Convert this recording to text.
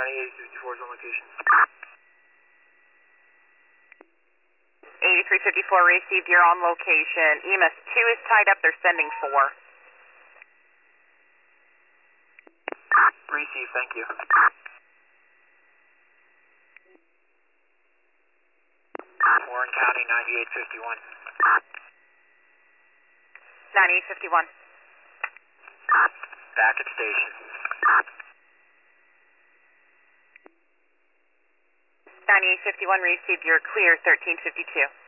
County, 8354 is on location. 8354 received, you're on location. EMS 2 is tied up, they're sending 4. Receive, thank you. Warren County, 9851. 9851. Back at station. 9851 received, you're clear, 1352.